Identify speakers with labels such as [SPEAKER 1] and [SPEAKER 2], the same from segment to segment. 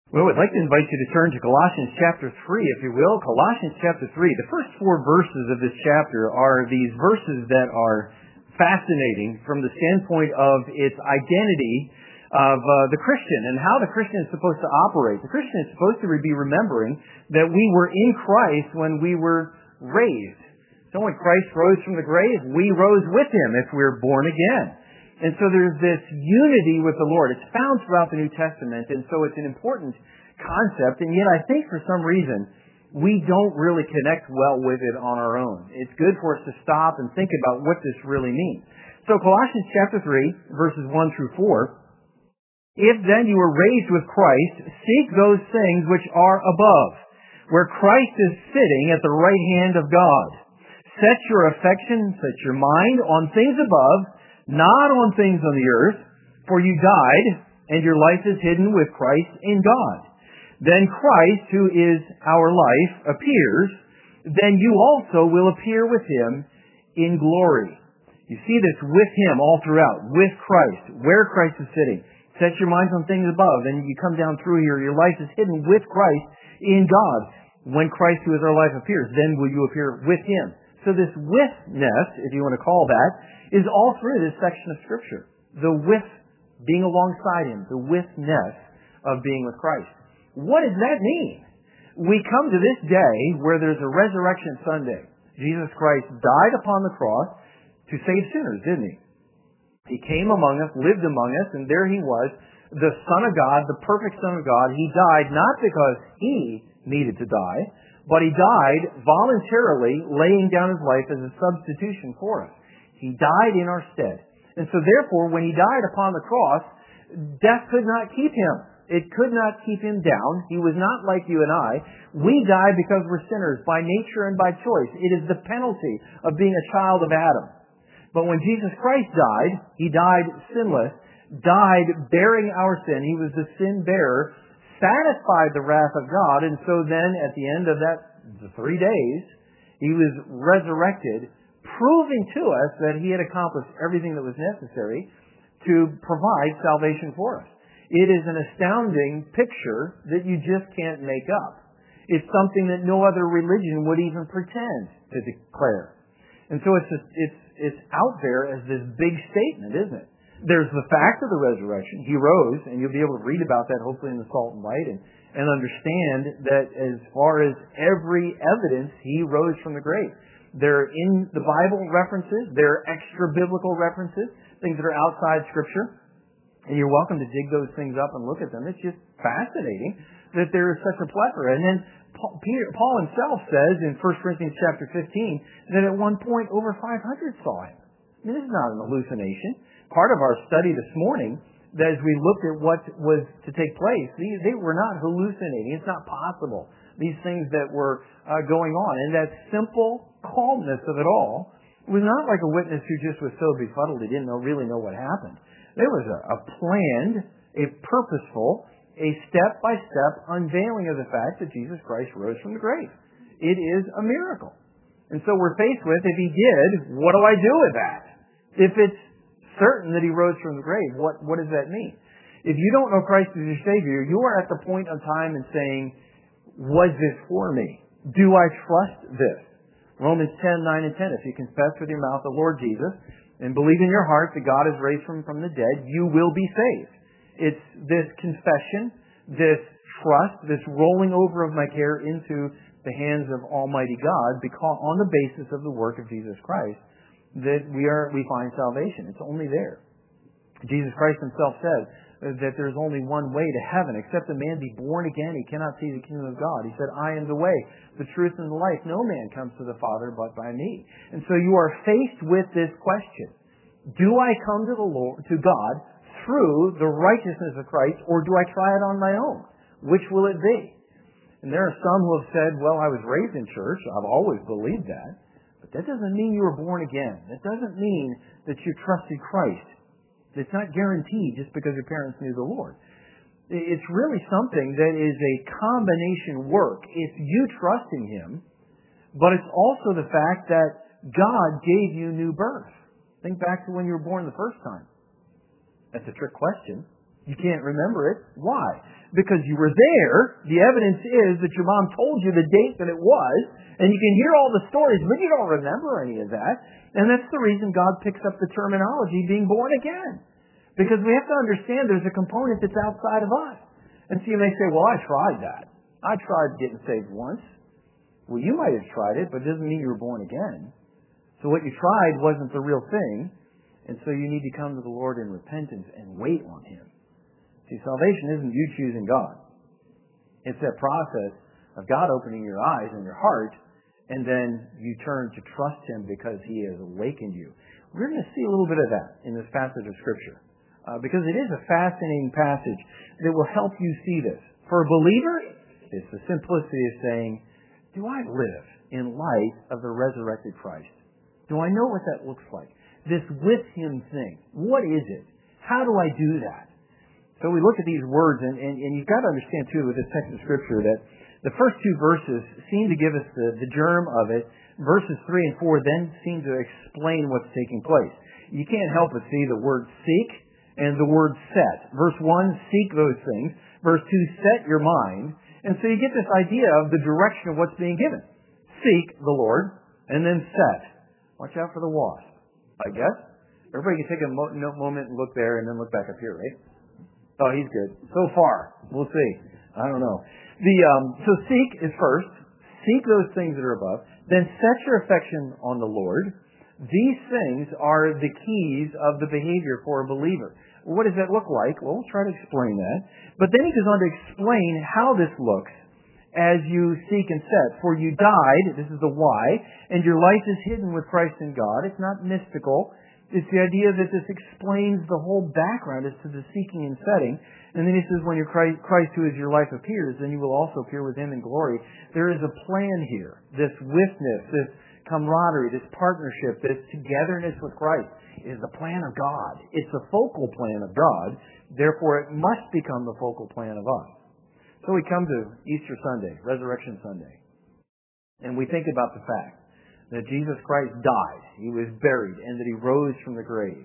[SPEAKER 1] Well, I'd like to invite you to turn to Colossians chapter 3, if you will. Colossians chapter 3. The first 4 verses of this chapter are these verses that are fascinating from the standpoint of its identity of the Christian and how the Christian is supposed to operate. The Christian is supposed to be remembering that we were in Christ when we were raised. So when Christ rose from the grave, we rose with Him if we're born again. And so there's this unity with the Lord. It's found throughout the New Testament, and so it's an important concept, and yet I think for some reason we don't really connect well with it on our own. It's good for us to stop and think about what this really means. So Colossians chapter 3, verses 1 through 4, "If then you were raised with Christ, seek those things which are above, where Christ is sitting at the right hand of God. Set your affection, set your mind on things above, not on things on the earth, for you died, and your life is hidden with Christ in God. Then Christ, who is our life, appears, then you also will appear with Him in glory." You see this with Him all throughout, with Christ, where Christ is sitting. Set your minds on things above, and you come down through here, your life is hidden with Christ in God. When Christ, who is our life, appears, then will you appear with Him. So this withness, if you want to call that, is all through this section of Scripture. The with, being alongside Him, the withness of being with Christ. What does that mean? We come to this day where there's a Resurrection Sunday. Jesus Christ died upon the cross to save sinners, didn't He? He came among us, lived among us, and there He was, the Son of God, the perfect Son of God. He died not because He needed to die, but He died voluntarily, laying down His life as a substitution for us. He died in our stead. And so therefore, when He died upon the cross, death could not keep Him. It could not keep Him down. He was not like you and I. We die because we're sinners by nature and by choice. It is the penalty of being a child of Adam. But when Jesus Christ died, He died sinless, died bearing our sin. He was the sin bearer, satisfied the wrath of God, and so then at the end of the 3 days, He was resurrected, proving to us that He had accomplished everything that was necessary to provide salvation for us. It is an astounding picture that you just can't make up. It's something that no other religion would even pretend to declare. And so it's out there as this big statement, isn't it? There's the fact of the resurrection. He rose, and you'll be able to read about that hopefully in the Salt and Light and understand that as far as every evidence, He rose from the grave. They're in the Bible references. They're extra-biblical references, things that are outside Scripture. And you're welcome to dig those things up and look at them. It's just fascinating that there is such a plethora. And then Paul himself says in 1 Corinthians chapter 15 that at one point over 500 saw Him. I mean, this is not an hallucination. Part of our study this morning, that as we looked at what was to take place, they were not hallucinating. It's not possible. These things that were going on. And that simple calmness of it all was not like a witness who just was so befuddled he didn't really know what happened. There was a planned, a purposeful, a step-by-step unveiling of the fact that Jesus Christ rose from the grave. It is a miracle. And so we're faced with, if He did, what do I do with that? If it's certain that He rose from the grave, what does that mean? If you don't know Christ as your Savior, you are at the point of time in saying, was this for me? Do I trust this? Romans 10:9 and 10. If you confess with your mouth the Lord Jesus and believe in your heart that God has raised Him from the dead, you will be saved. It's this confession, this trust, this rolling over of my care into the hands of Almighty God, because on the basis of the work of Jesus Christ, that we find salvation. It's only there. Jesus Christ Himself said that there's only one way to heaven. Except a man be born again, he cannot see the kingdom of God. He said, I am the way, the truth, and the life. No man comes to the Father but by me. And so you are faced with this question. Do I come to the Lord, to God, through the righteousness of Christ, or do I try it on my own? Which will it be? And there are some who have said, well, I was raised in church. I've always believed that. But that doesn't mean you were born again. That doesn't mean that you trusted Christ. It's not guaranteed just because your parents knew the Lord. It's really something that is a combination work. It's you trusting Him, but it's also the fact that God gave you new birth. Think back to when you were born the first time. That's a trick question. You can't remember it. Why? because you were there. The evidence is that your mom told you the date that it was, and you can hear all the stories, but you don't remember any of that. And that's the reason God picks up the terminology being born again. Because we have to understand there's a component that's outside of us. And so you may say, well, I tried that. I tried getting saved once. Well, you might have tried it, but it doesn't mean you were born again. So what you tried wasn't the real thing, and so you need to come to the Lord in repentance and wait on Him. See, salvation isn't you choosing God. It's that process of God opening your eyes and your heart, and then you turn to trust Him because He has awakened you. We're going to see a little bit of that in this passage of Scripture, because it is a fascinating passage that will help you see this. For a believer, it's the simplicity of saying, do I live in light of the resurrected Christ? Do I know what that looks like? This with Him thing. What is it? How do I do that? So we look at these words, and you've got to understand, too, with this text of Scripture, that the first two verses seem to give us the germ of it. Verses 3 and 4 then seem to explain what's taking place. You can't help but see the word seek and the word set. Verse 1, seek those things. Verse 2, set your mind. And so you get this idea of the direction of what's being given. Seek the Lord, and then set. Watch out for the wasp, I guess. Everybody can take a moment and look there and then look back up here, right? Oh, he's good. So far. We'll see. I don't know. So seek is first. Seek those things that are above. Then set your affection on the Lord. These things are the keys of the behavior for a believer. What does that look like? Well, we'll try to explain that. But then he goes on to explain how this looks as you seek and set. For you died, this is the why, and your life is hidden with Christ in God. It's not mystical. It's the idea that this explains the whole background as to the seeking and setting. And then he says, when your Christ who is your life appears, then you will also appear with Him in glory. There is a plan here. This witness, this camaraderie, this partnership, this togetherness with Christ is the plan of God. It's the focal plan of God. Therefore, it must become the focal plan of us. So we come to Easter Sunday, Resurrection Sunday, and we think about the fact that Jesus Christ died, He was buried, and that He rose from the grave.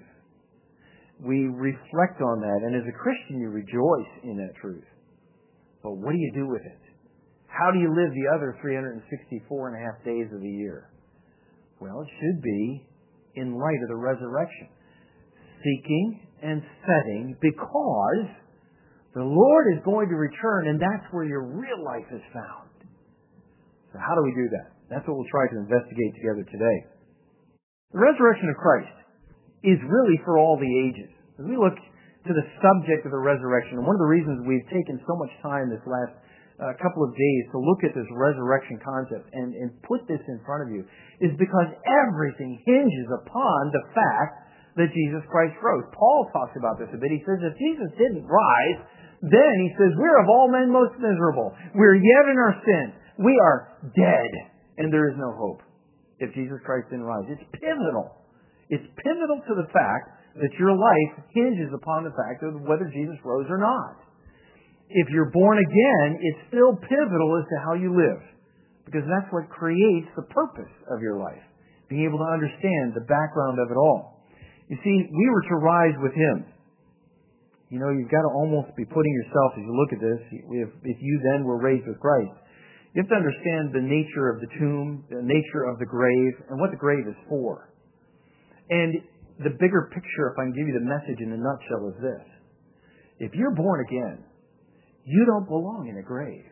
[SPEAKER 1] We reflect on that, and as a Christian, you rejoice in that truth. But what do you do with it? How do you live the other 364 and a half days of the year? Well, it should be in light of the resurrection. Seeking and setting, because the Lord is going to return, and that's where your real life is found. So how do we do that? That's what we'll try to investigate together today. The resurrection of Christ is really for all the ages. As we look to the subject of the resurrection, and one of the reasons we've taken so much time this last couple of days to look at this resurrection concept and put this in front of you is because everything hinges upon the fact that Jesus Christ rose. Paul talks about this a bit. He says, if Jesus didn't rise, then he says, we're of all men most miserable. We're yet in our sin. We are dead, and there is no hope if Jesus Christ didn't rise. It's pivotal. It's pivotal to the fact that your life hinges upon the fact of whether Jesus rose or not. If you're born again, it's still pivotal as to how you live, because that's what creates the purpose of your life, being able to understand the background of it all. You see, we were to rise with Him. You know, you've got to almost be putting yourself, as you look at this, if you then were raised with Christ, you have to understand the nature of the tomb, the nature of the grave, and what the grave is for. And the bigger picture, if I can give you the message in a nutshell, is this. If you're born again, you don't belong in a grave.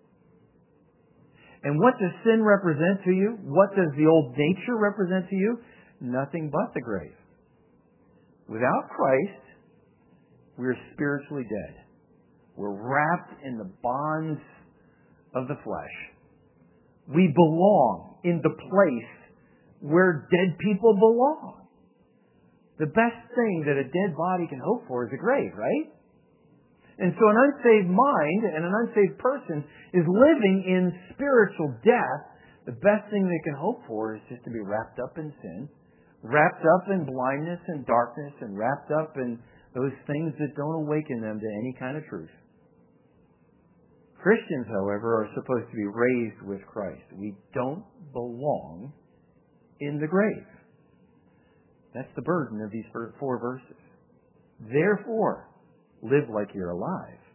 [SPEAKER 1] And what does sin represent to you? What does the old nature represent to you? Nothing but the grave. Without Christ, we're spiritually dead. We're wrapped in the bonds of the flesh. We belong in the place where dead people belong. The best thing that a dead body can hope for is a grave, right? And so an unsaved mind and an unsaved person is living in spiritual death. The best thing they can hope for is just to be wrapped up in sin, wrapped up in blindness and darkness, and wrapped up in those things that don't awaken them to any kind of truth. Christians, however, are supposed to be raised with Christ. We don't belong in the grave. That's the burden of these 4 verses. Therefore, live like you're alive.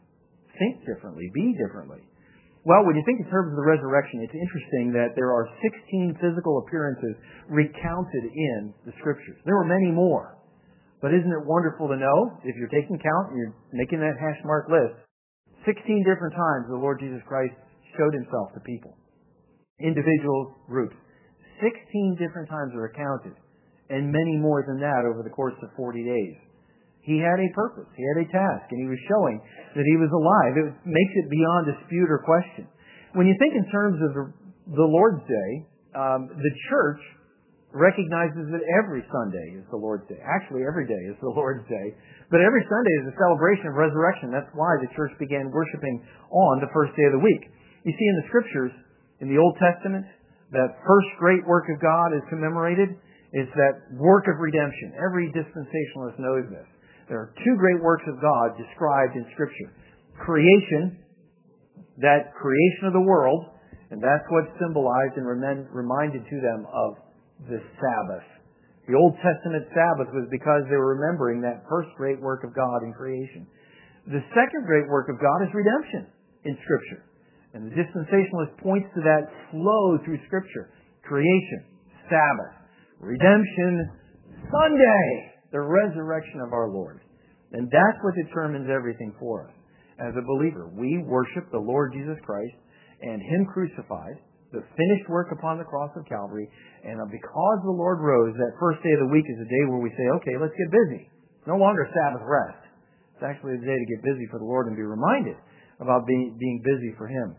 [SPEAKER 1] think differently, be differently? Well, when you think in terms of the resurrection, it's interesting that there are 16 physical appearances recounted in the Scriptures. There were many more. But isn't it wonderful to know, if you're taking count and you're making that hash mark list, 16 different times the Lord Jesus Christ showed himself to people. Individuals, groups. 16 different times are recounted. And many more than that over the course of 40 days. He had a purpose. He had a task. And he was showing that he was alive. It makes it beyond dispute or question. When you think in terms of the Lord's Day, the church recognizes that every Sunday is the Lord's Day. Actually, every day is the Lord's Day. But every Sunday is a celebration of resurrection. That's why the church began worshiping on the first day of the week. You see in the Scriptures, in the Old Testament, that first great work of God is commemorated. It's that work of redemption. Every dispensationalist knows this. There are two great works of God described in Scripture. Creation, that creation of the world, and that's what's symbolized and reminded to them of the Sabbath. The Old Testament Sabbath was because they were remembering that first great work of God in creation. The second great work of God is redemption in Scripture. And the dispensationalist points to that flow through Scripture. Creation, Sabbath, redemption, Sunday, the resurrection of our Lord. And that's what determines everything for us. As a believer, we worship the Lord Jesus Christ and Him crucified, the finished work upon the cross of Calvary, and because the Lord rose, that first day of the week is a day where we say, okay, let's get busy. It's no longer Sabbath rest. It's actually a day to get busy for the Lord and be reminded about being busy for Him.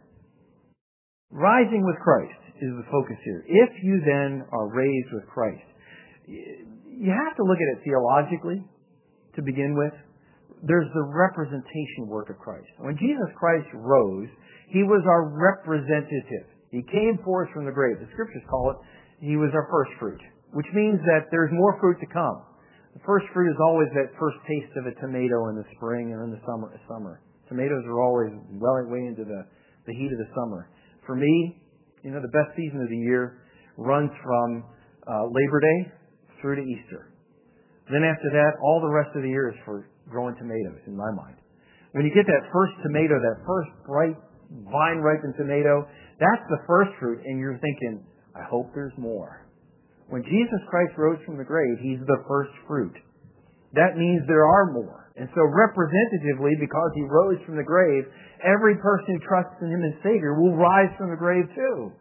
[SPEAKER 1] Rising with Christ is the focus here. If you then are raised with Christ, you have to look at it theologically to begin with. There's the representation work of Christ. When Jesus Christ rose, He was our representative. He came forth from the grave. The Scriptures call it, He was our first fruit, which means that there's more fruit to come. The first fruit is always that first taste of a tomato in the spring and in the summer. Tomatoes are always well way into the heat of the summer. For me, the best season of the year runs from Labor Day through to Easter. Then after that, all the rest of the year is for growing tomatoes, in my mind. When you get that first tomato, that first bright, vine-ripened tomato, that's the first fruit, and you're thinking, I hope there's more. When Jesus Christ rose from the grave, He's the first fruit. That means there are more. And so representatively, because He rose from the grave, every person who trusts in Him as Savior will rise from the grave too.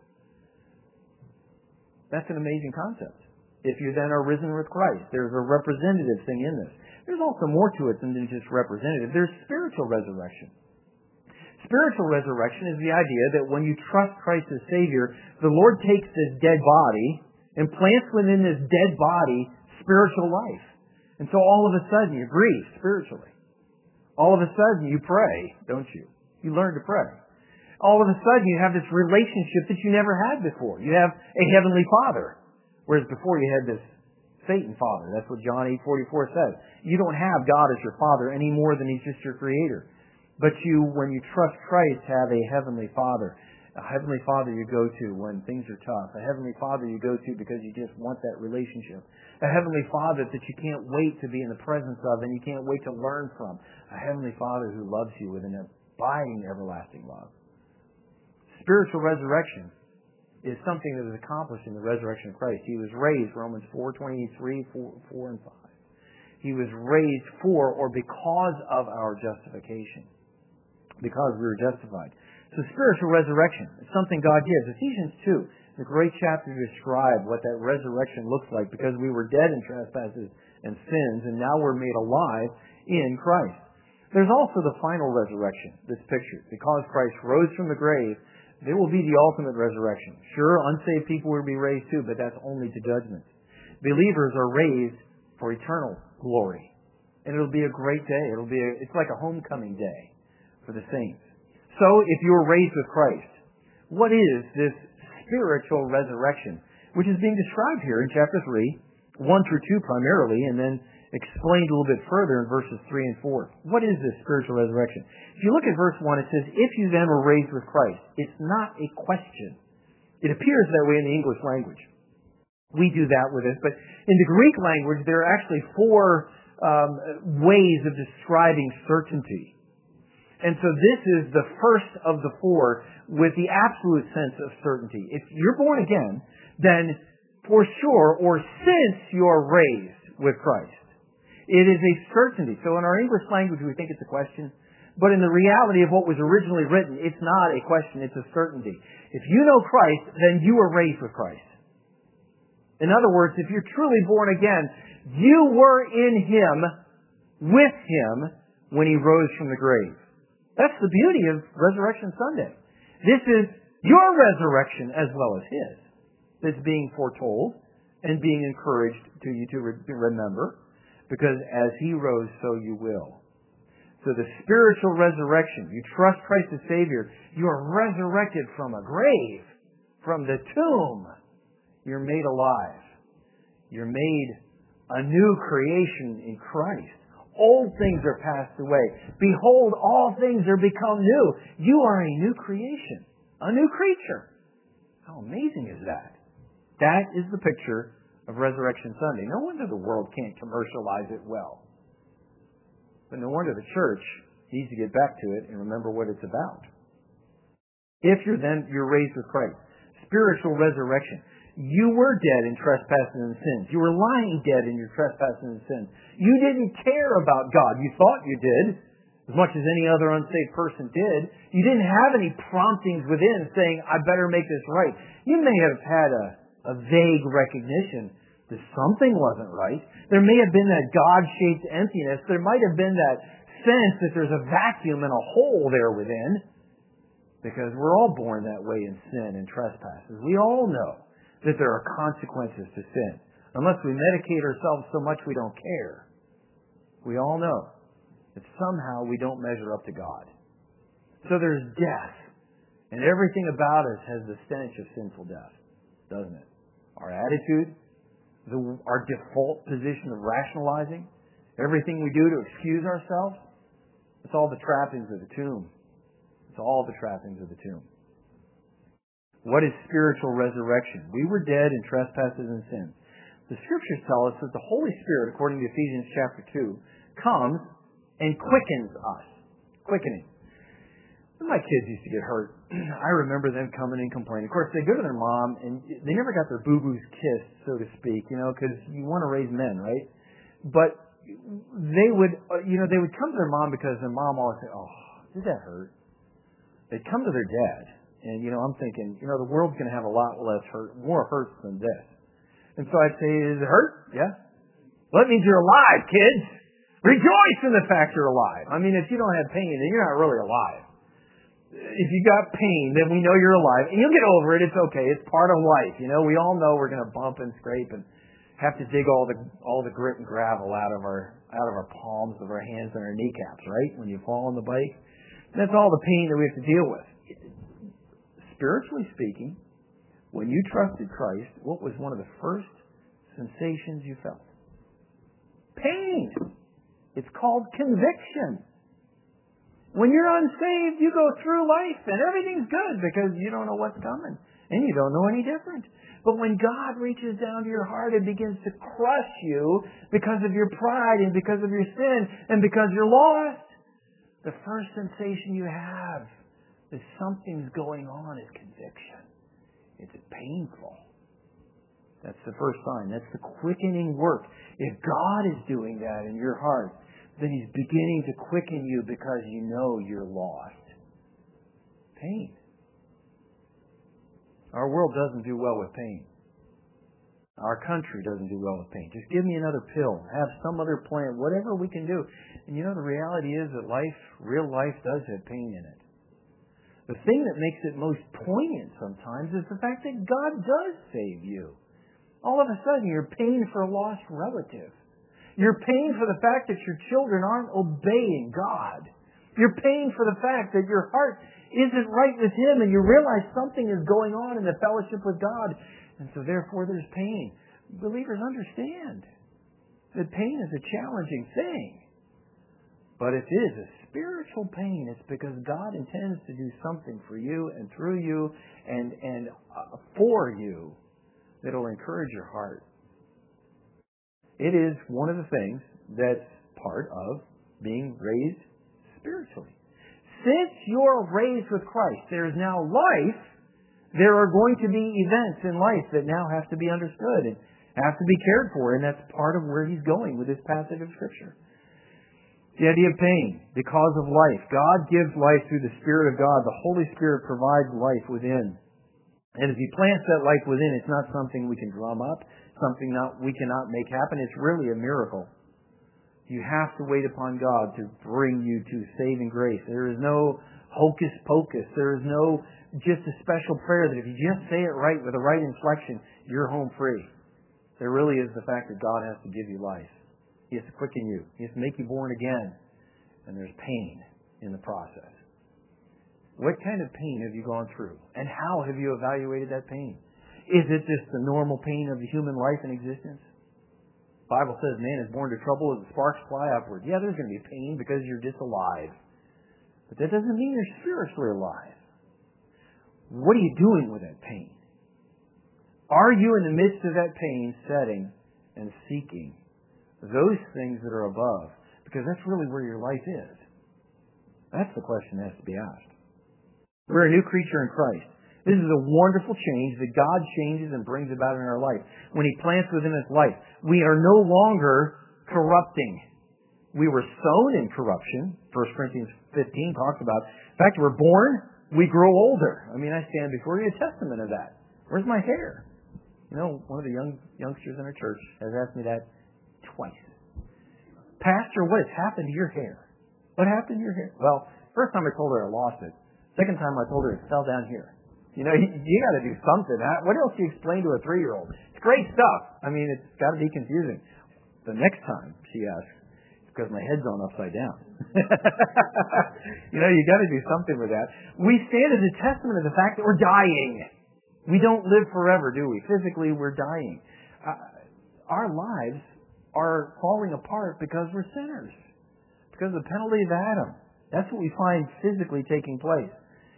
[SPEAKER 1] That's an amazing concept. If you then are risen with Christ, there's a representative thing in this. There's also more to it than just representative. There's spiritual resurrection. Spiritual resurrection is the idea that when you trust Christ as Savior, the Lord takes this dead body and plants within this dead body spiritual life. And so all of a sudden you breathe spiritually. All of a sudden you pray, don't you? You learn to pray. All of a sudden you have this relationship that you never had before. You have a heavenly Father. Whereas before you had this Satan Father. That's what John 8:44 says. You don't have God as your Father any more than He's just your Creator. But you, when you trust Christ, have a Heavenly Father. A Heavenly Father you go to when things are tough. A Heavenly Father you go to because you just want that relationship. A Heavenly Father that you can't wait to be in the presence of and you can't wait to learn from. A Heavenly Father who loves you with an abiding, everlasting love. Spiritual resurrection is something that is accomplished in the resurrection of Christ. He was raised, Romans 4:23, 4 and 5. He was raised for or because of our justification. Because we were justified. So spiritual resurrection is something God gives. Ephesians 2 is a great chapter to describe what that resurrection looks like, because we were dead in trespasses and sins, and now we're made alive in Christ. There's also the final resurrection that's pictured. Because Christ rose from the grave, there will be the ultimate resurrection. Sure, unsaved people will be raised too, but that's only to judgment. Believers are raised for eternal glory. And it'll be a great day. It's like a homecoming day for the saints. So, if you were raised with Christ, what is this spiritual resurrection, which is being described here in chapter 3, 1 through 2 primarily, and then explained a little bit further in verses 3 and 4. What is this spiritual resurrection? If you look at verse 1, it says, if you then were raised with Christ. It's not a question. It appears that way in the English language. We do that with it, but in the Greek language, there are actually 4 ways of describing certainty. And so this is the first of the four with the absolute sense of certainty. If you're born again, then for sure, or since you're raised with Christ. It is a certainty. So in our English language, we think it's a question. But in the reality of what was originally written, it's not a question, it's a certainty. If you know Christ, then you were raised with Christ. In other words, if you're truly born again, you were in Him, with Him, when He rose from the grave. That's the beauty of Resurrection Sunday. This is your resurrection as well as His that's being foretold and being encouraged to you to remember, because as He rose, so you will. So the spiritual resurrection, you trust Christ as Savior, you are resurrected from a grave, from the tomb. You're made alive. You're made a new creation in Christ. Old things are passed away. Behold, all things are become new. You are a new creation, a new creature. How amazing is that? That is the picture of Resurrection Sunday. No wonder the world can't commercialize it well. But no wonder the church needs to get back to it and remember what it's about. If you're raised with Christ. Spiritual resurrection. You were dead in trespasses and sins. You were lying dead in your trespasses and sins. You didn't care about God. You thought you did, as much as any other unsaved person did. You didn't have any promptings within saying, I better make this right. You may have had a vague recognition that something wasn't right. There may have been that God-shaped emptiness. There might have been that sense that there's a vacuum and a hole there within, because we're all born that way in sin and trespasses. We all know that there are consequences to sin. Unless we medicate ourselves so much we don't care. We all know that somehow we don't measure up to God. So there's death. And everything about us has the stench of sinful death, doesn't it? Our attitude, our default position of rationalizing, everything we do to excuse ourselves, it's all the trappings of the tomb. It's all the trappings of the tomb. What is spiritual resurrection? We were dead in trespasses and sins. The Scriptures tell us that the Holy Spirit, according to Ephesians chapter 2, comes and quickens us. Quickening. When my kids used to get hurt, I remember them coming and complaining. Of course, they go to their mom, and they never got their boo-boos kissed, so to speak, because you want to raise men, right? But they would come to their mom because their mom always said, oh, did that hurt? They'd come to their dad. And, I'm thinking, the world's going to have a lot more hurts than this. And so I'd say, is it hurt? Yeah. Well, that means you're alive, kids. Rejoice in the fact you're alive. I mean, if you don't have pain, then you're not really alive. If you got pain, then we know you're alive. And you'll get over it. It's okay. It's part of life. We all know we're going to bump and scrape and have to dig all the grit and gravel out of our palms of our hands and our kneecaps, right? When you fall on the bike. That's all the pain that we have to deal with. Spiritually speaking, when you trusted Christ, what was one of the first sensations you felt? Pain. It's called conviction. When you're unsaved, you go through life and everything's good because you don't know what's coming and you don't know any different. But when God reaches down to your heart and begins to crush you because of your pride and because of your sin and because you're lost, the first sensation you have is something's going on is conviction. It's painful. That's the first sign. That's the quickening work. If God is doing that in your heart, then He's beginning to quicken you because you know you're lost. Pain. Our world doesn't do well with pain. Our country doesn't do well with pain. Just give me another pill. Have some other plan. Whatever we can do. And the reality is that real life does have pain in it. The thing that makes it most poignant sometimes is the fact that God does save you. All of a sudden, you're paying for a lost relative. You're paying for the fact that your children aren't obeying God. You're paying for the fact that your heart isn't right with Him and you realize something is going on in the fellowship with God. And so therefore there's pain. Believers understand that pain is a challenging thing. But if it is a spiritual pain, it's because God intends to do something for you and through you and for you that will encourage your heart. It is one of the things that's part of being raised spiritually. since you're raised with Christ, there is now life. There are going to be events in life that now have to be understood and have to be cared for, and that's part of where he's going with this passage of Scripture. The idea of pain, the cause of life. God gives life through the Spirit of God. The Holy Spirit provides life within. And as He plants that life within, it's not something we can drum up, something we cannot make happen. It's really a miracle. You have to wait upon God to bring you to saving grace. There is no hocus pocus. There is no just a special prayer that if you just say it right with the right inflection, you're home free. There really is the fact that God has to give you life. He has to quicken you. He has to make you born again. And there's pain in the process. What kind of pain have you gone through? And how have you evaluated that pain? Is it just the normal pain of the human life and existence? The Bible says man is born to trouble as the sparks fly upward. Yeah, there's going to be pain because you're just alive. But that doesn't mean you're spiritually alive. What are you doing with that pain? Are you in the midst of that pain setting and seeking those things that are above? Because that's really where your life is. That's the question that has to be asked. We're a new creature in Christ. This is a wonderful change that God changes and brings about in our life. When He plants within us life, we are no longer corrupting. We were sown in corruption. 1 Corinthians 15 talks about, in fact, we're born, we grow older. I mean, I stand before you a testament of that. Where's my hair? You know, one of the youngsters in our church has asked me that twice. Pastor, what has happened to your hair? What happened to your hair? Well, first time I told her I lost it. Second time I told her it fell down here. You know, you got to do something. What else do you explain to a 3-year-old? It's great stuff. I mean, it's got to be confusing. The next time she asks, it's because my head's on upside down. You know, you got to do something with that. We stand as a testament of the fact that we're dying. We don't live forever, do we? Physically, we're dying. Our lives are falling apart because we're sinners. Because of the penalty of Adam. That's what we find physically taking place.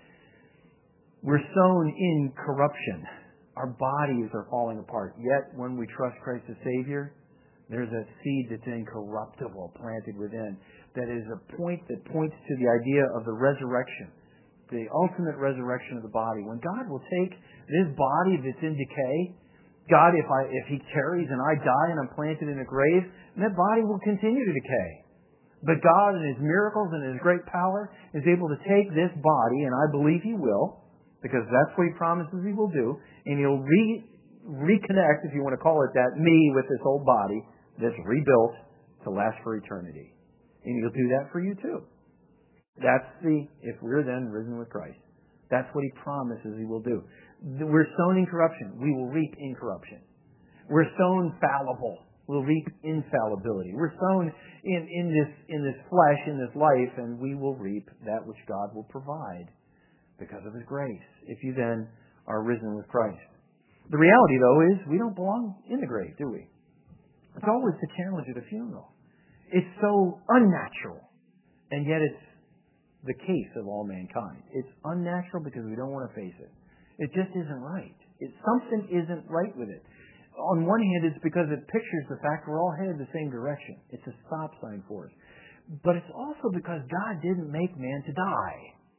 [SPEAKER 1] We're sown in corruption. Our bodies are falling apart. Yet, when we trust Christ as Savior, there's a seed that's incorruptible planted within. That is a point that points to the idea of the resurrection. The ultimate resurrection of the body. When God will take this body that's in decay, God, if He tarries and I die and I'm planted in a grave, that body will continue to decay. But God in His miracles and His great power is able to take this body, and I believe He will, because that's what He promises He will do, and He'll reconnect, if you want to call it that, me with this old body that's rebuilt to last for eternity. And He'll do that for you too. That's if we're then risen with Christ. That's what He promises He will do. We're sown in corruption. We will reap incorruption. We're sown fallible. We'll reap infallibility. We're sown in this flesh, in this life, and we will reap that which God will provide because of His grace, if you then are risen with Christ. The reality, though, is we don't belong in the grave, do we? It's always the challenge at a funeral. It's so unnatural, and yet it's the case of all mankind. It's unnatural because we don't want to face it. It just isn't right. Something isn't right with it. On one hand, it's because it pictures the fact we're all headed the same direction. It's a stop sign for us. But it's also because God didn't make man to die.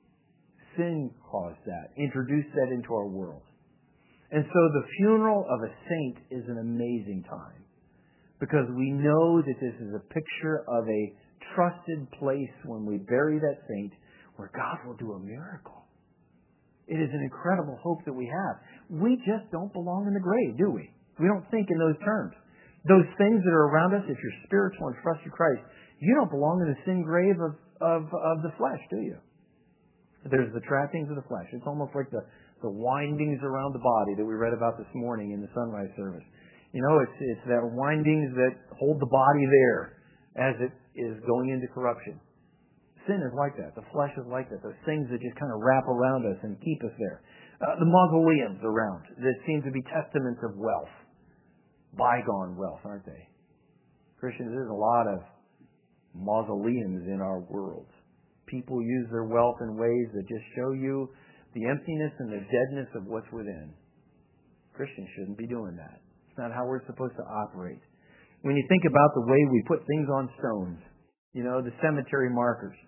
[SPEAKER 1] Sin caused that, introduced that into our world. And so the funeral of a saint is an amazing time because we know that this is a picture of a trusted place when we bury that saint where God will do a miracle. It is an incredible hope that we have. We just don't belong in the grave, do we? We don't think in those terms. Those things that are around us, if you're spiritual and trust in Christ, you don't belong in the sin grave of the flesh, do you? There's the trappings of the flesh. It's almost like the windings around the body that we read about this morning in the sunrise service. You know, it's that windings that hold the body there as it is going into corruption. Sin is like that. The flesh is like that. Those things that just kind of wrap around us and keep us there. The mausoleums around that seem to be testaments of wealth. Bygone wealth, aren't they? Christians, there's a lot of mausoleums in our world. People use their wealth in ways that just show you the emptiness and the deadness of what's within. Christians shouldn't be doing that. It's not how we're supposed to operate. When you think about the way we put things on stones, you know, the cemetery markers,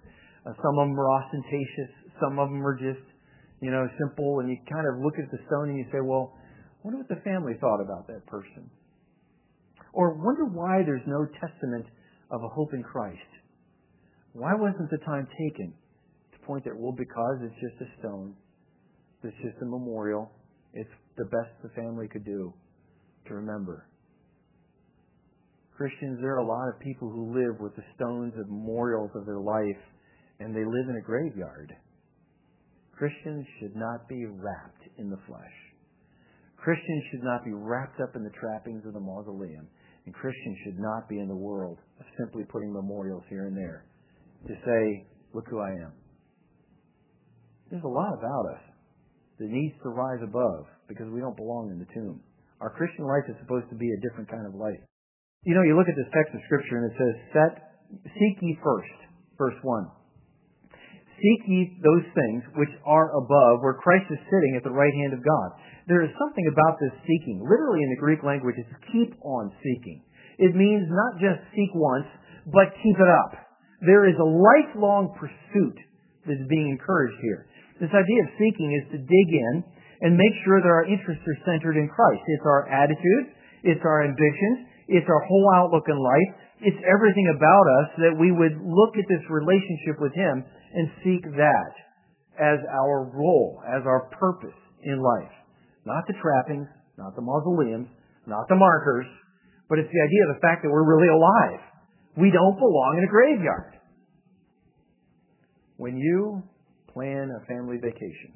[SPEAKER 1] Some of them are ostentatious. Some of them are just, simple. And you kind of look at the stone and you say, well, I wonder what the family thought about that person. Or wonder why there's no testament of a hope in Christ. Why wasn't the time taken to point that, well, because it's just a stone. It's just a memorial. It's the best the family could do to remember. Christians, there are a lot of people who live with the stones of memorials of their life, and they live in a graveyard. Christians should not be wrapped in the flesh. Christians should not be wrapped up in the trappings of the mausoleum. And Christians should not be in the world of simply putting memorials here and there to say, look who I am. There's a lot about us that needs to rise above because we don't belong in the tomb. Our Christian life is supposed to be a different kind of life. You look at this text of Scripture and it says, seek ye first, verse 1. Seek ye those things which are above, where Christ is sitting at the right hand of God. There is something about this seeking. Literally in the Greek language, it's keep on seeking. It means not just seek once, but keep it up. There is a lifelong pursuit that is being encouraged here. This idea of seeking is to dig in and make sure that our interests are centered in Christ. It's our attitude, it's our ambitions, it's our whole outlook in life. It's everything about us that we would look at this relationship with Him and seek that as our role, as our purpose in life. Not the trappings, not the mausoleums, not the markers, but it's the idea of the fact that we're really alive. We don't belong in a graveyard. When you plan a family vacation,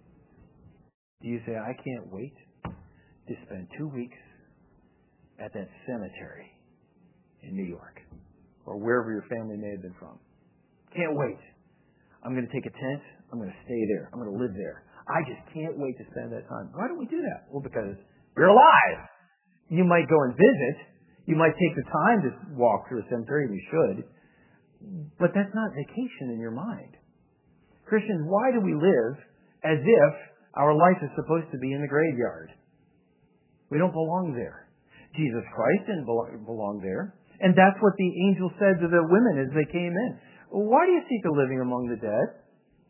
[SPEAKER 1] do you say, I can't wait to spend 2 weeks at that cemetery in New York or wherever your family may have been from? Can't wait. I'm going to take a tent. I'm going to stay there. I'm going to live there. I just can't wait to spend that time. Why don't we do that? Well, because we're alive. You might go and visit. You might take the time to walk through a cemetery. We should. But that's not vacation in your mind. Christians, why do we live as if our life is supposed to be in the graveyard? We don't belong there. Jesus Christ didn't belong there. And that's what the angel said to the women as they came in. Why do you seek the living among the dead?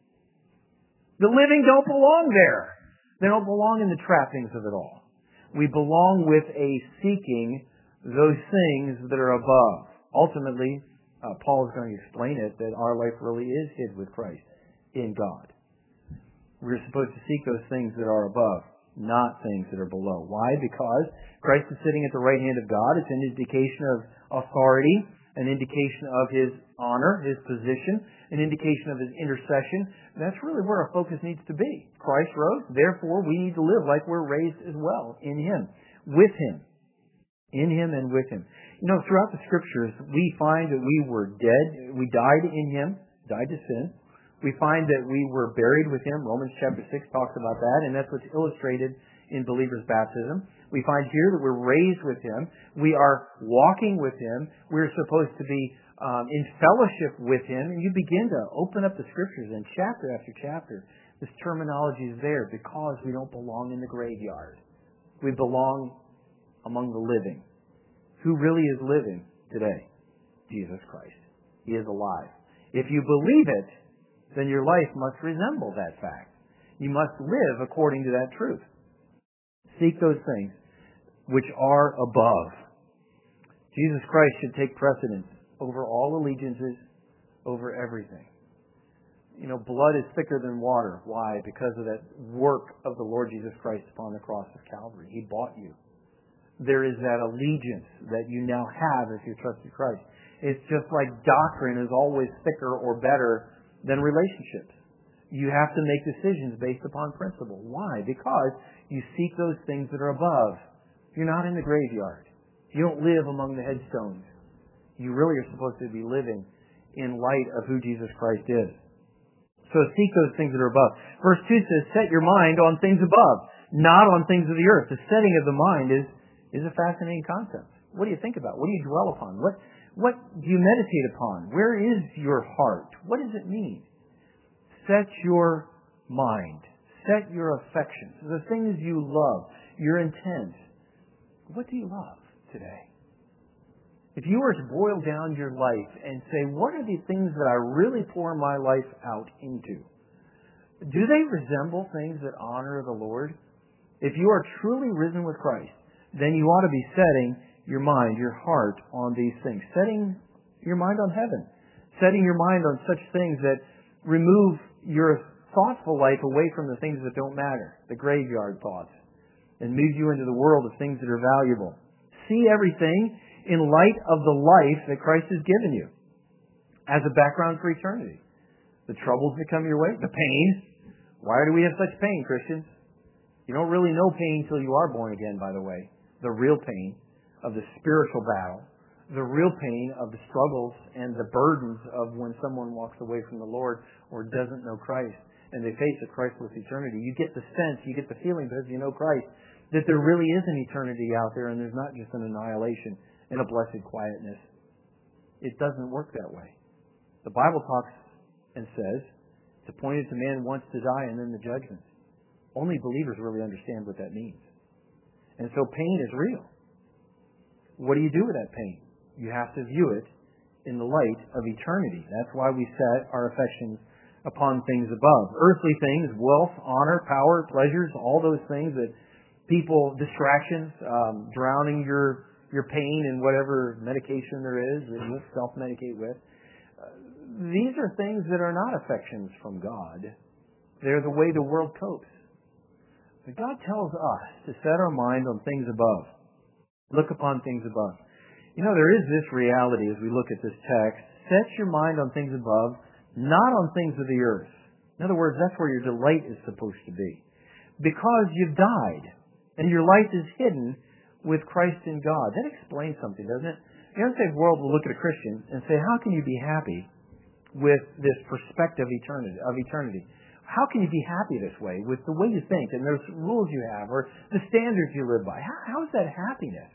[SPEAKER 1] The living don't belong there. They don't belong in the trappings of it all. We belong with a seeking those things that are above. Ultimately, Paul is going to explain it, that our life really is hid with Christ in God. We're supposed to seek those things that are above, not things that are below. Why? Because Christ is sitting at the right hand of God. It's an indication of authority, an indication of His honor, His position, an indication of His intercession. That's really where our focus needs to be. Christ rose, therefore we need to live like we're raised as well, in Him, with Him, in Him and with Him. Throughout the Scriptures, we find that we were dead. We died in Him, died to sin. We find that we were buried with Him. Romans chapter 6 talks about that, and that's what's illustrated in believers' baptism. We find here that we're raised with Him. We are walking with Him. We're supposed to be in fellowship with Him. And you begin to open up the Scriptures, and chapter after chapter, this terminology is there because we don't belong in the graveyard. We belong among the living. Who really is living today? Jesus Christ. He is alive. If you believe it, then your life must resemble that fact. You must live according to that truth. Seek those things which are above. Jesus Christ should take precedence over all allegiances, over everything. Blood is thicker than water. Why? Because of that work of the Lord Jesus Christ upon the cross of Calvary. He bought you. There is that allegiance that you now have if you trust in Christ. It's just like doctrine is always thicker or better than relationships. You have to make decisions based upon principle. Why? Because you seek those things that are above. You're not in the graveyard. You don't live among the headstones. You really are supposed to be living in light of who Jesus Christ is. So seek those things that are above. Verse 2 says, set your mind on things above, not on things of the earth. The setting of the mind is a fascinating concept. What do you think about? What do you dwell upon? What do you meditate upon? Where is your heart? What does it mean? Set your mind. Set your affections. The things you love, your intent. What do you love today? If you were to boil down your life and say, what are the things that I really pour my life out into? Do they resemble things that honor the Lord? If you are truly risen with Christ, then you ought to be setting your mind, your heart on these things. Setting your mind on heaven. Setting your mind on such things that remove your thoughtful life away from the things that don't matter, the graveyard thoughts, and move you into the world of things that are valuable. See everything in light of the life that Christ has given you as a background for eternity. The troubles that come your way, the pain. Why do we have such pain, Christians? You don't really know pain until you are born again, by the way. The real pain of the spiritual battle, the real pain of the struggles and the burdens of when someone walks away from the Lord or doesn't know Christ and they face a Christless eternity. You get the sense, you get the feeling because you know Christ, that there really is an eternity out there and there's not just an annihilation and a blessed quietness. It doesn't work that way. The Bible talks and says it's appointed to man once to die and then the judgment. Only believers really understand what that means. And so pain is real. What do you do with that pain? You have to view it in the light of eternity. That's why we set our affections upon things above. Earthly things, wealth, honor, power, pleasures, all those things that people, distractions, drowning your pain in whatever medication there is that you self-medicate with. These are things that are not affections from God. They're the way the world copes. But God tells us to set our mind on things above. Look upon things above. You know, there is this reality as we look at this text. Set your mind on things above, not on things of the earth. In other words, that's where your delight is supposed to be. Because you've died, and your life is hidden with Christ in God. That explains something, doesn't it? The unsaved world will look at a Christian and say, how can you be happy with this perspective of eternity? How can you be happy this way with the way you think and those rules you have or the standards you live by? How is that happiness?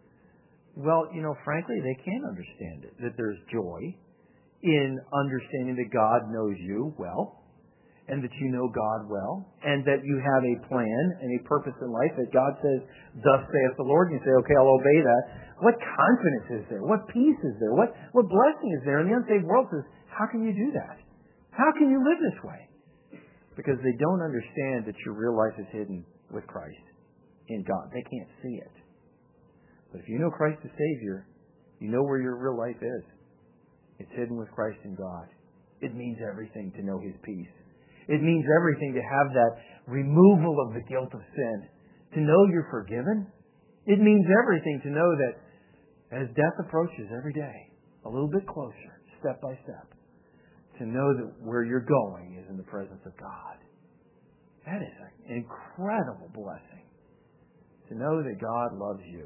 [SPEAKER 1] Well, you know, frankly, they can't understand it, that there's joy in understanding that God knows you well and that you know God well and that you have a plan and a purpose in life that God says, thus saith the Lord, and you say, okay, I'll obey that. What confidence is there? What peace is there? What blessing is there? And the unsaved world says, how can you do that? How can you live this way? Because they don't understand that your real life is hidden with Christ in God. They can't see it. But if you know Christ as Savior, you know where your real life is. It's hidden with Christ in God. It means everything to know His peace. It means everything to have that removal of the guilt of sin. To know you're forgiven. It means everything to know that as death approaches every day, a little bit closer, step by step, to know that where you're going is in the presence of God. That is an incredible blessing. To know that God loves you.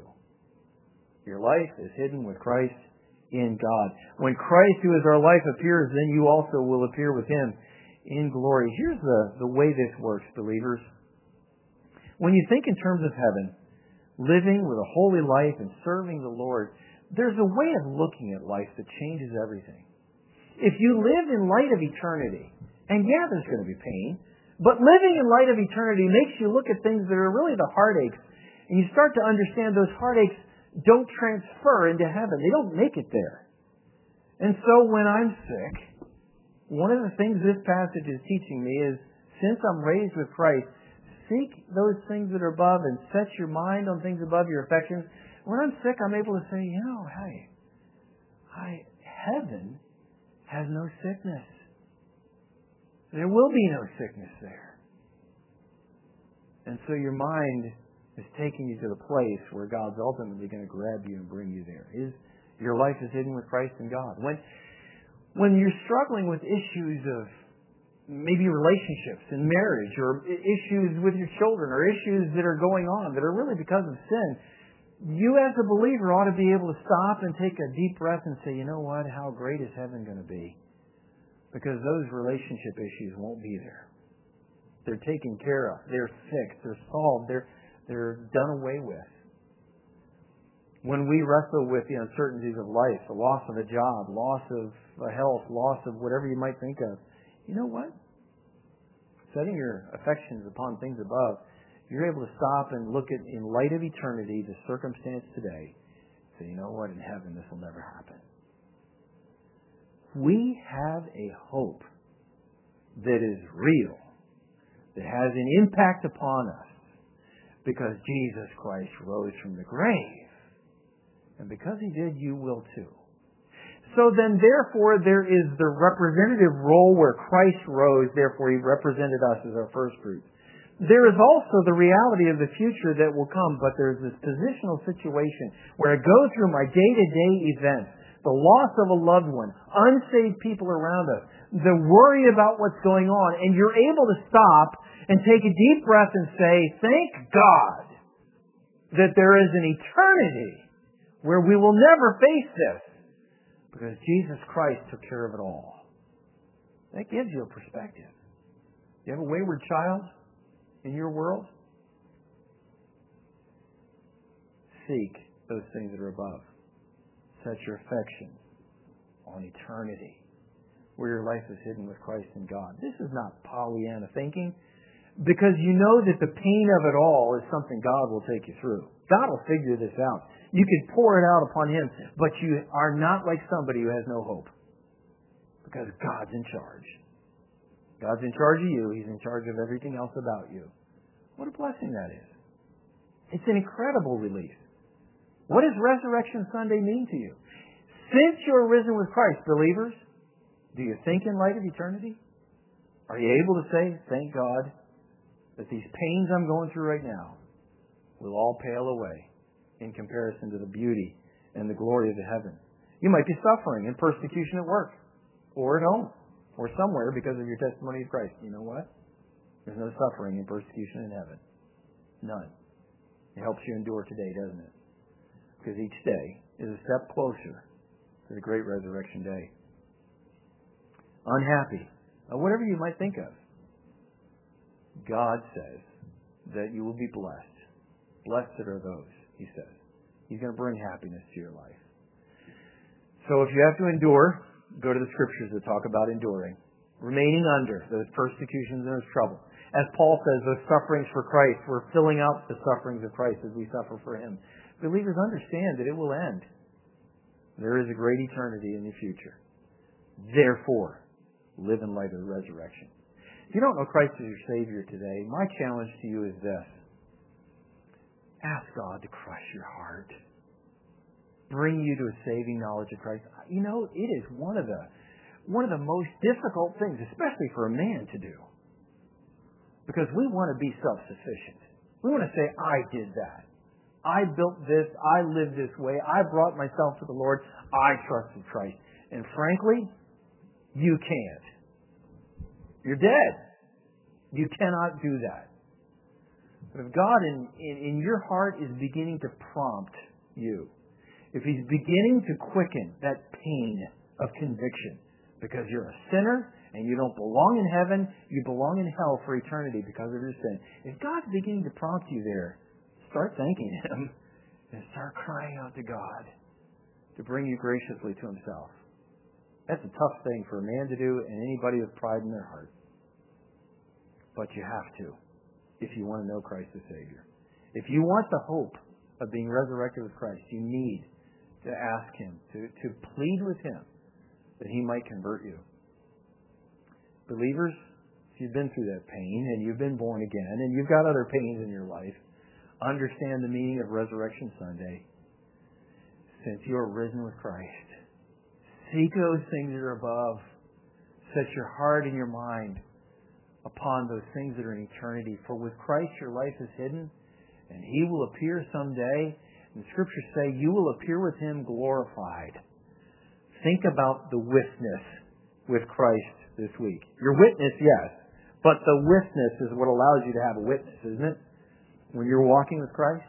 [SPEAKER 1] Your life is hidden with Christ in God. When Christ, who is our life, appears, then you also will appear with Him in glory. Here's the way this works, believers. When you think in terms of heaven, living with a holy life and serving the Lord, there's a way of looking at life that changes everything. If you live in light of eternity, and yeah, there's going to be pain, but living in light of eternity makes you look at things that are really the heartaches, and you start to understand those heartaches don't transfer into heaven. They don't make it there. And so when I'm sick, one of the things this passage is teaching me is, since I'm raised with Christ, seek those things that are above and set your mind on things above, your affections. When I'm sick, I'm able to say, heaven has no sickness. There will be no sickness there. And so your mind is taking you to the place where God's ultimately going to grab you and bring you there. Your life is hidden with Christ in God. When you're struggling with issues of maybe relationships and marriage or issues with your children or issues that are going on that are really because of sin, you as a believer ought to be able to stop and take a deep breath and say, you know what, how great is heaven going to be? Because those relationship issues won't be there. They're taken care of. They're fixed. They're solved. They're done away with. When we wrestle with the uncertainties of life, the loss of a job, loss of health, loss of whatever you might think of, you know what? Setting your affections upon things above, you're able to stop and look at, in light of eternity, the circumstance today, say, you know what, in heaven this will never happen. We have a hope that is real, that has an impact upon us, because Jesus Christ rose from the grave. And because He did, you will too. So then, therefore, there is the representative role where Christ rose, therefore He represented us as our first fruits. There is also the reality of the future that will come, but there's this positional situation where I go through my day-to-day events, the loss of a loved one, unsaved people around us, the worry about what's going on, and you're able to stop and take a deep breath and say, thank God that there is an eternity where we will never face this, because Jesus Christ took care of it all. That gives you a perspective. You have a wayward child in your world? Seek those things that are above. Set your affection on eternity, where your life is hidden with Christ in God. This is not Pollyanna thinking, because you know that the pain of it all is something God will take you through. God will figure this out. You can pour it out upon Him, but you are not like somebody who has no hope, because God's in charge. God's in charge of you. He's in charge of everything else about you. What a blessing that is. It's an incredible release. What does Resurrection Sunday mean to you? Since you're risen with Christ, believers, do you think in light of eternity? Are you able to say, thank God that these pains I'm going through right now will all pale away in comparison to the beauty and the glory of the heaven? You might be suffering in persecution at work or at home or somewhere because of your testimony of Christ. You know what? There's no suffering and persecution in heaven. None. It helps you endure today, doesn't it? Because each day is a step closer to the great resurrection day. Unhappy. Whatever you might think of. God says that you will be blessed. Blessed are those, He says. He's going to bring happiness to your life. So if you have to endure, go to the Scriptures that talk about enduring. Remaining under those persecutions and those trouble. As Paul says, those sufferings for Christ, we're filling out the sufferings of Christ as we suffer for Him. Believers understand that it will end. There is a great eternity in the future. Therefore, live in light of the resurrection. If you don't know Christ as your Savior today, my challenge to you is this. Ask God to crush your heart. Bring you to a saving knowledge of Christ. You know, it is one of the most difficult things, especially for a man to do. Because we want to be self-sufficient. We want to say, I did that. I built this. I lived this way. I brought myself to the Lord. I trusted Christ. And frankly, you can't. You're dead. You cannot do that. But if God in your heart is beginning to prompt you, if He's beginning to quicken that pain of conviction, because you're a sinner and you don't belong in heaven, you belong in hell for eternity because of your sin. If God's beginning to prompt you there, start thanking Him and start crying out to God to bring you graciously to Himself. That's a tough thing for a man to do and anybody with pride in their heart. But you have to if you want to know Christ as Savior. If you want the hope of being resurrected with Christ, you need to ask Him, to plead with Him that He might convert you. Believers, if you've been through that pain and you've been born again and you've got other pains in your life, understand the meaning of Resurrection Sunday. Since you are risen with Christ, seek those things that are above. Set your heart and your mind upon those things that are in eternity. For with Christ your life is hidden, and He will appear someday. And the Scriptures say you will appear with Him glorified. Think about the witness with Christ this week. Your witness, yes, but the witness is what allows you to have a witness, isn't it? When you're walking with Christ,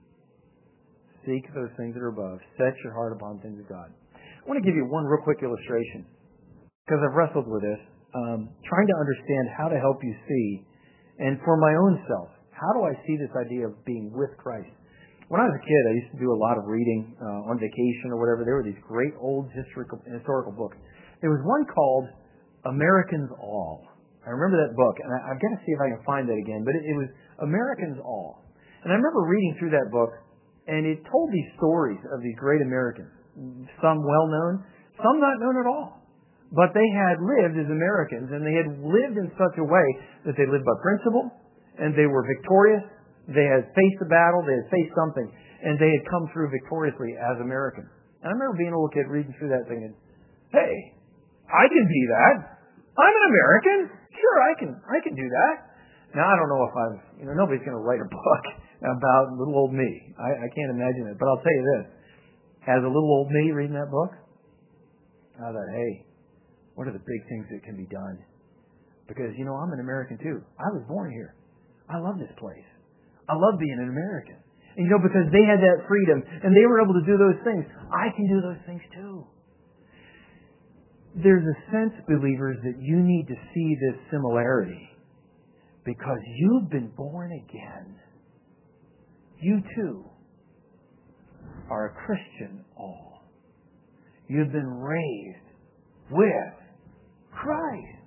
[SPEAKER 1] seek those things that are above. Set your heart upon things of God. I want to give you one real quick illustration, because I've wrestled with this, trying to understand how to help you see, and for my own self, how do I see this idea of being with Christ? When I was a kid, I used to do a lot of reading on vacation or whatever. There were these great old historical books. There was one called Americans All. I remember that book, and I've got to see if I can find that again, but it was Americans All. And I remember reading through that book, And it told these stories of these great Americans, some well-known, some not known at all. But they had lived as Americans, and they had lived in such a way that they lived by principle, and they were victorious. They had faced the battle, they had faced something, and they had come through victoriously as Americans. And I remember being a little kid reading through that thinking, hey, I can be that. I'm an American. Sure, I can do that. Now, I don't know if nobody's going to write a book about little old me. I can't imagine it. But I'll tell you this. As a little old me reading that book, I thought, hey, what are the big things that can be done? Because, I'm an American too. I was born here. I love this place. I love being an American. And, because they had that freedom and they were able to do those things, I can do those things too. There's a sense, believers, that you need to see this similarity because you've been born again. You too are a Christian all. You've been raised with Christ.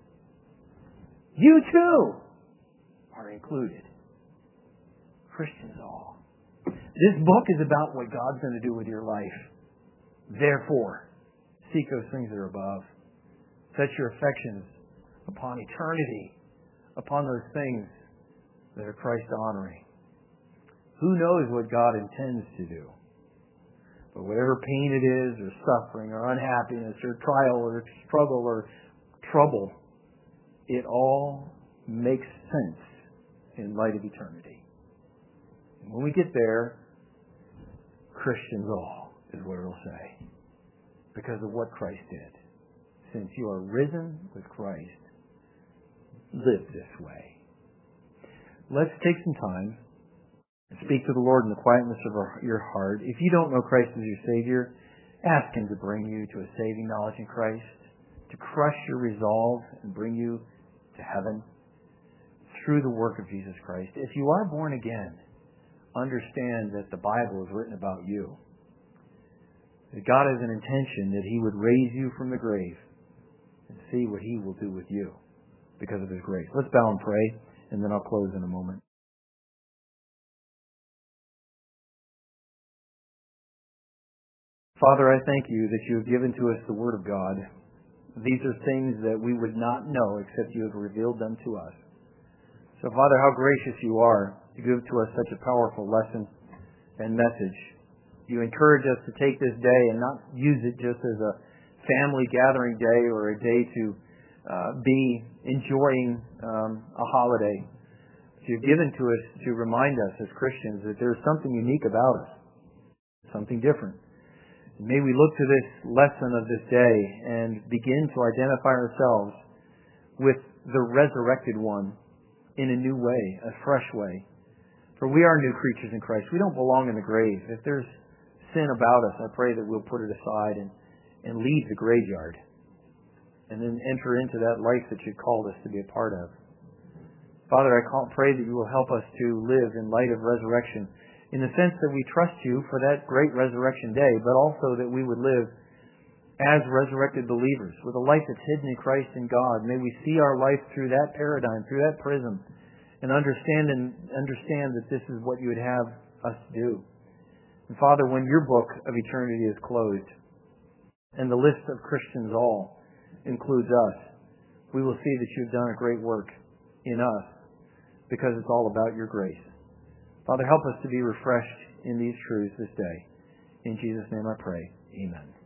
[SPEAKER 1] You too are included. Christians all. This book is about what God's going to do with your life. Therefore, seek those things that are above. Set your affections upon eternity, upon those things that are Christ-honoring. Who knows what God intends to do? But whatever pain it is, or suffering, or unhappiness, or trial, or struggle, or trouble, it all makes sense in light of eternity. And when we get there, Christians all is what it'll say. Because of what Christ did. Since you are risen with Christ, live this way. Let's take some time and speak to the Lord in the quietness of your heart. If you don't know Christ as your Savior, ask Him to bring you to a saving knowledge in Christ, to crush your resolve and bring you to heaven through the work of Jesus Christ. If you are born again, understand that the Bible is written about you. That God has an intention that He would raise you from the grave and see what He will do with you because of His grace. Let's bow and pray, and then I'll close in a moment. Father, I thank you that you have given to us the Word of God. These are things that we would not know except you have revealed them to us. So, Father, how gracious you are to give to us such a powerful lesson and message. You encourage us to take this day and not use it just as a family gathering day or a day to be enjoying a holiday. You've given to us to remind us as Christians that there's something unique about us, something different. May we look to this lesson of this day and begin to identify ourselves with the resurrected one in a new way, a fresh way. For we are new creatures in Christ. We don't belong in the grave. If there's sin about us, I pray that we'll put it aside and leave the graveyard and then enter into that life that you've called us to be a part of. Father, I pray that you will help us to live in light of resurrection in the sense that we trust you for that great resurrection day, but also that we would live as resurrected believers with a life that's hidden in Christ and God. May we see our life through that paradigm, through that prism, and understand that this is what you would have us do. And Father, when your book of eternity is closed and the list of Christians all includes us, we will see that you've done a great work in us because it's all about your grace. Father, help us to be refreshed in these truths this day. In Jesus' name I pray. Amen.